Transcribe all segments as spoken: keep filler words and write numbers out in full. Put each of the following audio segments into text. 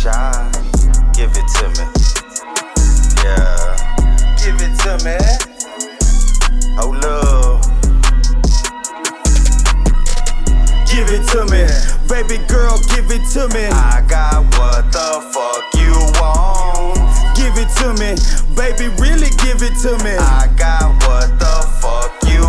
shy. Give it to me. Yeah. Give it to me. Oh, love. Give it to me. Baby girl, give it to me. I got what the fuck you want. Give it to me. Baby, really give it to me. I got what the fuck you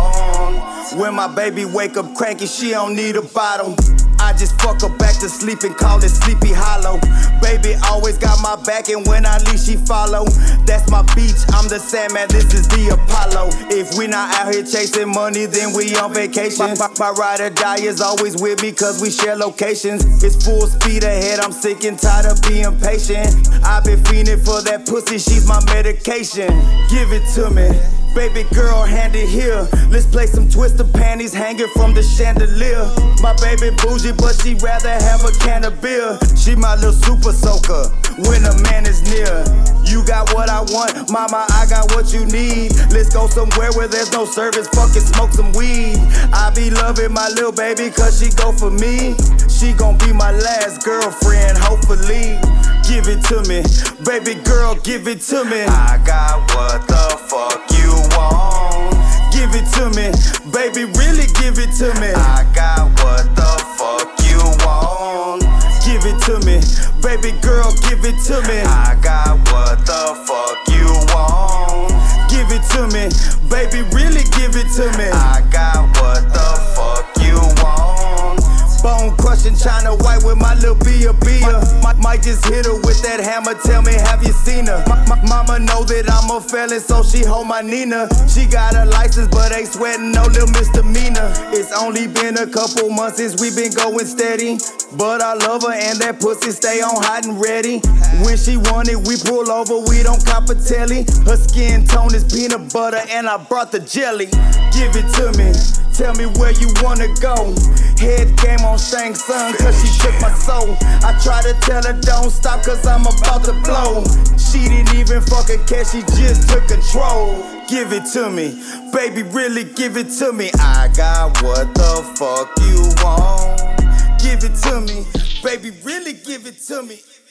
want. When my baby wake up cranky, she don't need a bottle. I just fuck her back to sleep and call it Sleepy Hollow. Baby always got my back, and when I leave she follow. That's my beach, I'm the Sandman, this is the Apollo. If we not out here chasing money, then we on vacation. My, my ride or die is always with me, cause we share locations. It's full speed ahead, I'm sick and tired of being patient. I've been fiending for that pussy, she's my medication. Give it to me. Baby girl, hand it here. Let's play some twister panties hanging from the chandelier. My baby bougie, but she rather have a can of beer. She my little super soaker when a man is near. You got what I want, mama, I got what you need. Let's go somewhere where there's no service, fucking smoke some weed. I be loving my little baby cause she go for me. She gon' be my last girlfriend, hopefully. Give it to me, baby girl, give it to me. I got what the fuck you want. Give it to me, baby, really give it to me. I got what the fuck you want. Give it to me, baby girl, give it to me. I got what the fuck you want. Give it to me, baby, really give it to me. I got what the fuck you want. Bone crushing China white with my little Bia Bia. Might just hit her with that hammer, tell me, have you seen her? My, my, mama know that I'm a felon, so she hold my Nina. She got a license, but ain't sweating no little misdemeanor. It's only been a couple months since we been going steady, but I love her and that pussy stay on hot and ready. When she want it, we pull over, we don't cop a telly. Her skin tone is peanut butter and I brought the jelly. Give it to me, tell me where you wanna go. Head game on Shang Tsung cause she took my soul. I try to tell her don't stop cause I'm about to blow. She didn't even fuck a cat, she just took control. Give it to me, baby, really give it to me. I got what the fuck you want. Give it to me, baby, really give it to me.